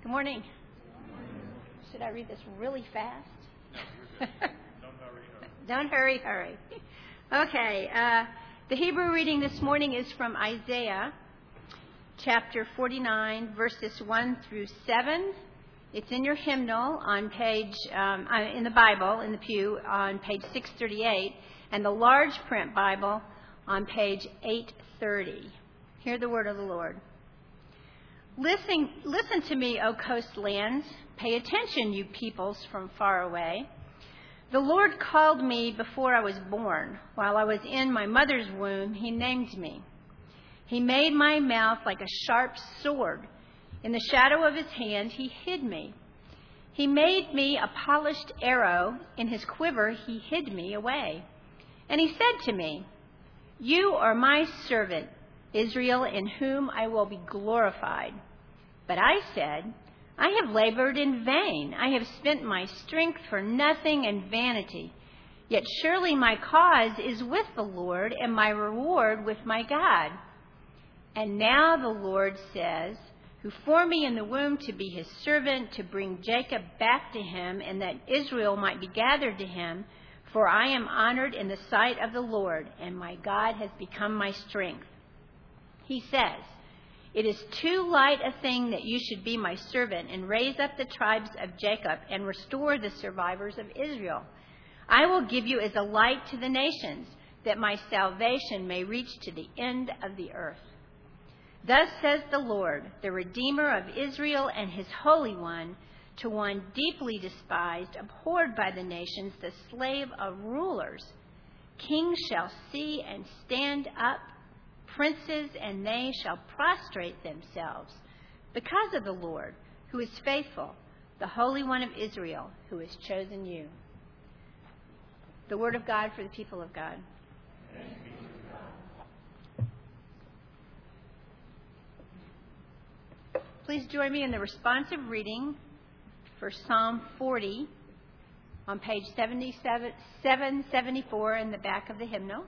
Good morning. Should I read this really fast? Don't hurry. Okay. The Hebrew reading this morning is from Isaiah chapter 49, verses 1 through 7. It's in your hymnal on page, in the Bible, in the pew, on page 638, and the large print Bible on page 830. Hear the word of the Lord. Listen to me, O coastlands. Pay attention, you peoples from far away. The Lord called me before I was born. While I was in my mother's womb, he named me. He made my mouth like a sharp sword. In the shadow of his hand, he hid me. He made me a polished arrow. In his quiver, he hid me away. And he said to me, "You are my servant, Israel, in whom I will be glorified." But I said, "I have labored in vain. I have spent my strength for nothing and vanity. Yet surely my cause is with the Lord, and my reward with my God." And now the Lord says, who formed me in the womb to be his servant, to bring Jacob back to him, and that Israel might be gathered to him, for I am honored in the sight of the Lord, and my God has become my strength. He says, "It is too light a thing that you should be my servant and raise up the tribes of Jacob and restore the survivors of Israel. I will give you as a light to the nations, that my salvation may reach to the end of the earth. Thus says the Lord, the Redeemer of Israel and his Holy One, to one deeply despised, abhorred by the nations, the slave of rulers. Kings shall see and stand up, princes, and they shall prostrate themselves, because of the Lord, who is faithful, the Holy One of Israel, who has chosen you." The word of God for the people of God. Please join me in the responsive reading for Psalm 40 on page 774 in the back of the hymnal.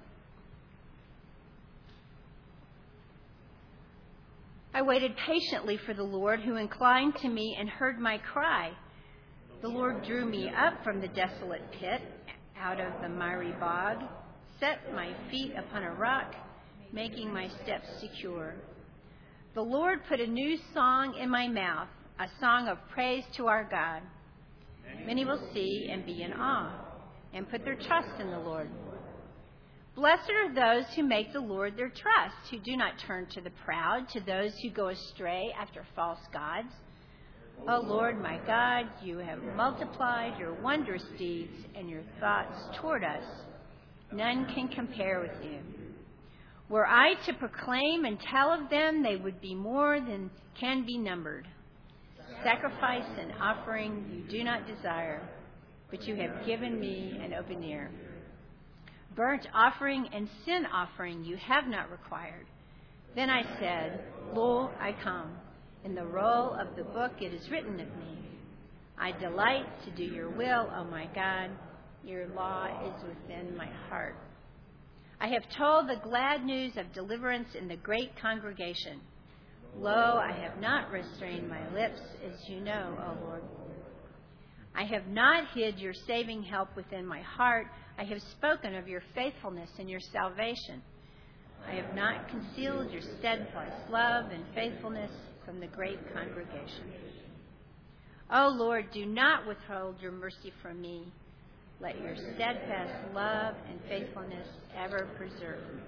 I waited patiently for the Lord, who inclined to me and heard my cry. The Lord drew me up from the desolate pit, out of the miry bog, set my feet upon a rock, making my steps secure. The Lord put a new song in my mouth, a song of praise to our God. Many will see and be in awe, and put their trust in the Lord. Blessed are those who make the Lord their trust, who do not turn to the proud, to those who go astray after false gods. O Lord, my God, you have multiplied your wondrous deeds and your thoughts toward us. None can compare with you. Were I to proclaim and tell of them, they would be more than can be numbered. Sacrifice and offering you do not desire, but you have given me an open ear. Burnt offering and sin offering you have not required. Then I said, "Lo, I come. In the roll of the book it is written of me. I delight to do your will, O my God. Your law is within my heart." I have told the glad news of deliverance in the great congregation. Lo, I have not restrained my lips, as you know, O Lord. I have not hid your saving help within my heart. I have spoken of your faithfulness and your salvation. I have not concealed your steadfast love and faithfulness from the great congregation. O Lord, do not withhold your mercy from me. Let your steadfast love and faithfulness ever preserve me.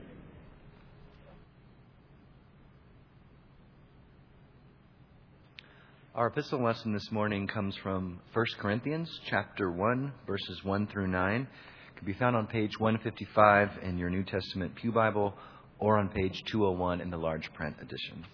Our epistle lesson this morning comes from 1 Corinthians chapter 1, verses 1 through 9. It can be found on page 155 in your New Testament Pew Bible or on page 201 in the large print edition.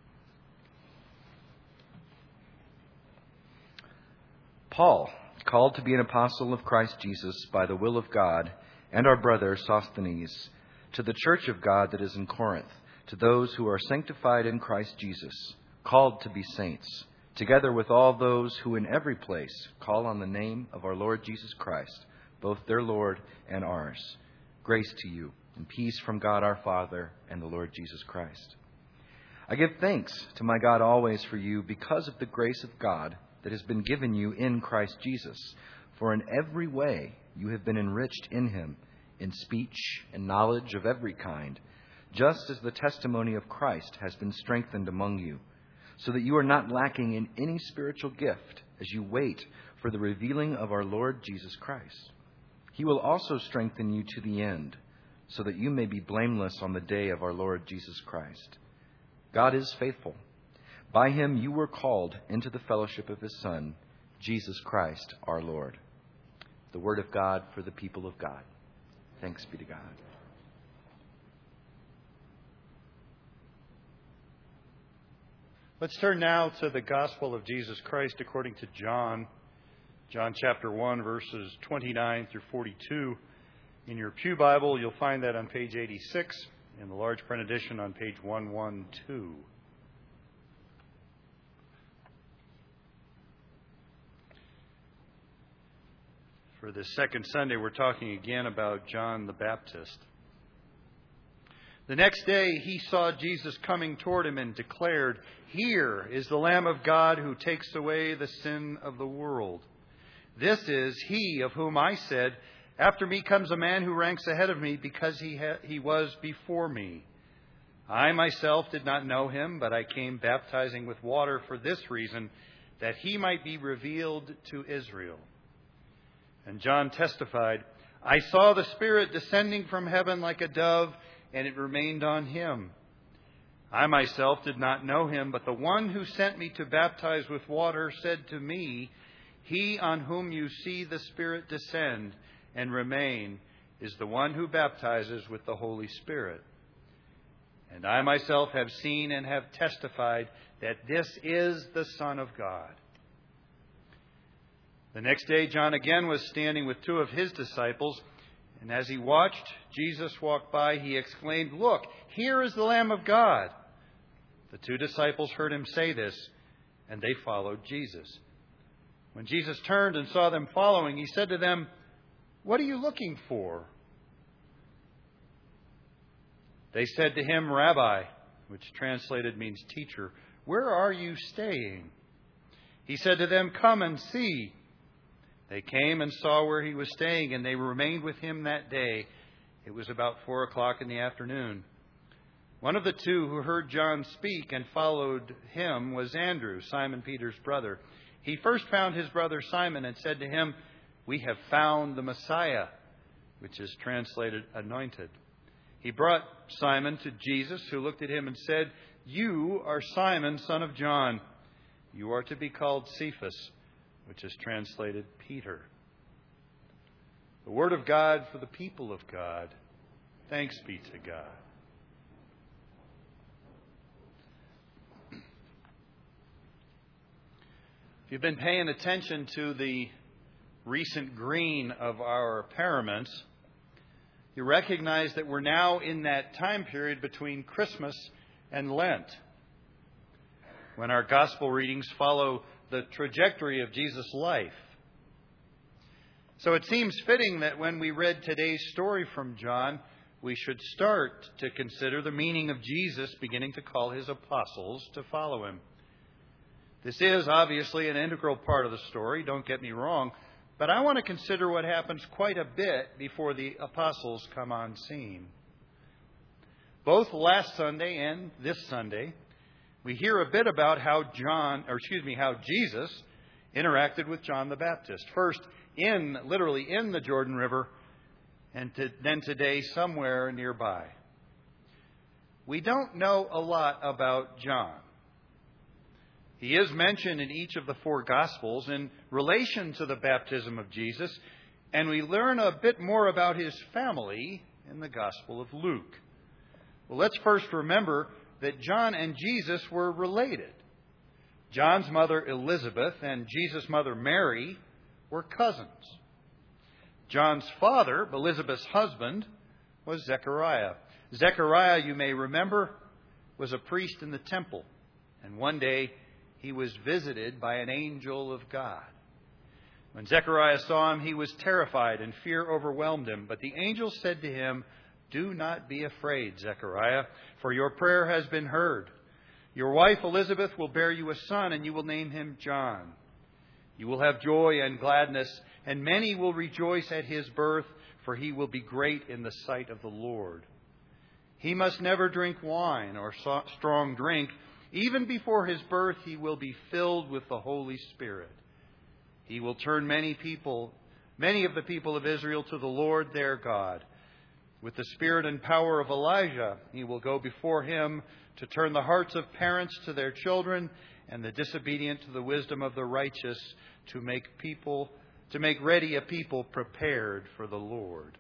Paul, called to be an apostle of Christ Jesus by the will of God, and our brother Sosthenes, to the church of God that is in Corinth, to those who are sanctified in Christ Jesus, called to be saints, together with all those who in every place call on the name of our Lord Jesus Christ, both their Lord and ours. Grace to you and peace from God our Father and the Lord Jesus Christ. I give thanks to my God always for you because of the grace of God that has been given you in Christ Jesus. For in every way you have been enriched in him, in speech and knowledge of every kind, just as the testimony of Christ has been strengthened among you, so that you are not lacking in any spiritual gift as you wait for the revealing of our Lord Jesus Christ. He will also strengthen you to the end, so that you may be blameless on the day of our Lord Jesus Christ. God is faithful. By him you were called into the fellowship of his Son, Jesus Christ our Lord. The word of God for the people of God. Thanks be to God. Let's turn now to the Gospel of Jesus Christ according to John. John chapter 1, verses 29 through 42. In your Pew Bible, you'll find that on page 86. In the large print edition on page 112. For this second Sunday, we're talking again about John the Baptist. The next day, he saw Jesus coming toward him and declared, "Here is the Lamb of God who takes away the sin of the world. This is he of whom I said, 'After me comes a man who ranks ahead of me because he was before me.' I myself did not know him, but I came baptizing with water for this reason, that he might be revealed to Israel." And John testified, "I saw the Spirit descending from heaven like a dove, and it remained on him. I myself did not know him, but the one who sent me to baptize with water said to me, 'He on whom you see the Spirit descend and remain is the one who baptizes with the Holy Spirit.' And I myself have seen and have testified that this is the Son of God." The next day, John again was standing with two of his disciples, and as he watched Jesus walk by, he exclaimed, "Look, here is the Lamb of God." The two disciples heard him say this, and they followed Jesus. When Jesus turned and saw them following, he said to them, "What are you looking for?" They said to him, "Rabbi," which translated means teacher, "where are you staying?" He said to them, "Come and see." They came and saw where he was staying, and they remained with him that day. It was about 4:00 in the afternoon. One of the two who heard John speak and followed him was Andrew, Simon Peter's brother. He first found his brother Simon and said to him, "We have found the Messiah," which is translated anointed. He brought Simon to Jesus, who looked at him and said, "You are Simon, son of John. You are to be called Cephas," which is translated Peter. The word of God for the people of God. Thanks be to God. If you've been paying attention to the recent green of our paraments, you recognize that we're now in that time period between Christmas and Lent, when our gospel readings follow the trajectory of Jesus' life. So it seems fitting that when we read today's story from John, we should start to consider the meaning of Jesus beginning to call his apostles to follow him. This is obviously an integral part of the story, don't get me wrong, but I want to consider what happens quite a bit before the apostles come on scene. Both last Sunday and this Sunday, we hear a bit about how Jesus interacted with John the Baptist. First, literally in the Jordan River, and then today somewhere nearby. We don't know a lot about John. He is mentioned in each of the four Gospels in relation to the baptism of Jesus, and we learn a bit more about his family in the Gospel of Luke. Well, let's first remember that John and Jesus were related. John's mother Elizabeth and Jesus' mother Mary were cousins. John's father, Elizabeth's husband, was Zechariah. Zechariah, you may remember, was a priest in the temple, and one day he was visited by an angel of God. When Zechariah saw him, he was terrified and fear overwhelmed him. But the angel said to him, "Do not be afraid, Zechariah, for your prayer has been heard. Your wife Elizabeth will bear you a son, and you will name him John. You will have joy and gladness, and many will rejoice at his birth, for he will be great in the sight of the Lord. He must never drink wine or strong drink. Even before his birth, he will be filled with the Holy Spirit. He will turn many of the people of Israel to the Lord their God. With the spirit and power of Elijah, he will go before him to turn the hearts of parents to their children and the disobedient to the wisdom of the righteous, to make ready a people prepared for the Lord.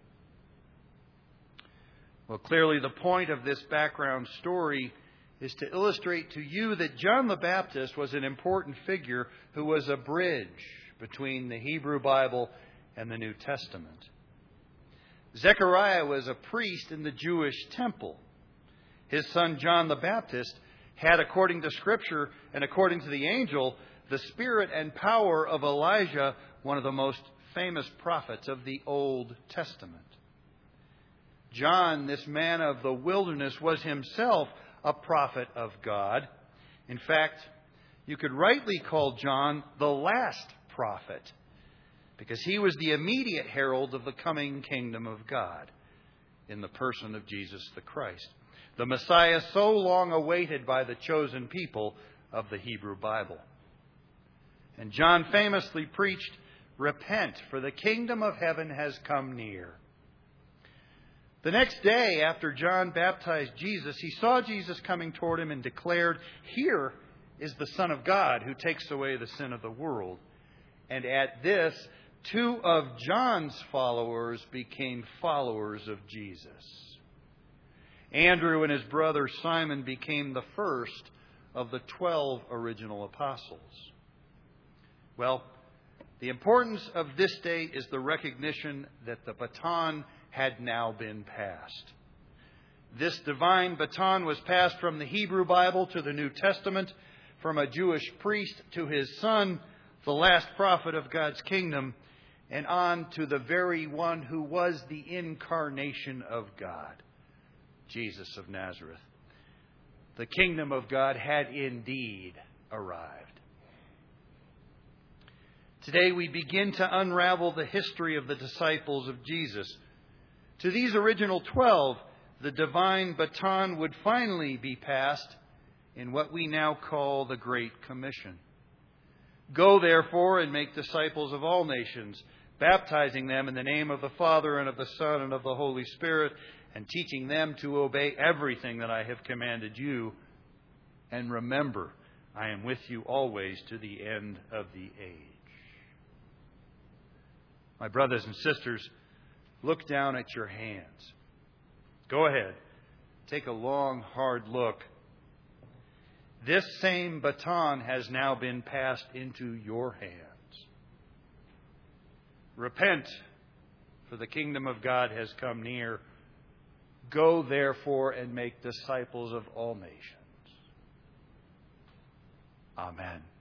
Well, clearly the point of this background story is to illustrate to you that John the Baptist was an important figure who was a bridge between the Hebrew Bible and the New Testament. Zechariah was a priest in the Jewish temple. His son John the Baptist had, according to Scripture and according to the angel, the spirit and power of Elijah, one of the most famous prophets of the Old Testament. John, this man of the wilderness, was himself a prophet of God. In fact, you could rightly call John the last prophet, because he was the immediate herald of the coming kingdom of God in the person of Jesus the Christ, the Messiah so long awaited by the chosen people of the Hebrew Bible. And John famously preached, "Repent, for the kingdom of heaven has come near." The next day, after John baptized Jesus, he saw Jesus coming toward him and declared, "Here is the Son of God who takes away the sin of the world." And at this, 2 of John's followers became followers of Jesus. Andrew and his brother Simon became the first of the 12 original apostles. Well, the importance of this day is the recognition that the baton had now been passed. This divine baton was passed from the Hebrew Bible to the New Testament, from a Jewish priest to his son, the last prophet of God's kingdom, and on to the very one who was the incarnation of God, Jesus of Nazareth. The kingdom of God had indeed arrived. Today we begin to unravel the history of the disciples of Jesus. To these original 12, the divine baton would finally be passed in what we now call the Great Commission. Go, therefore, and make disciples of all nations, baptizing them in the name of the Father and of the Son and of the Holy Spirit, and teaching them to obey everything that I have commanded you. And remember, I am with you always to the end of the age. My brothers and sisters, look down at your hands. Go ahead. Take a long, hard look. This same baton has now been passed into your hands. Repent, for the kingdom of God has come near. Go, therefore, and make disciples of all nations. Amen.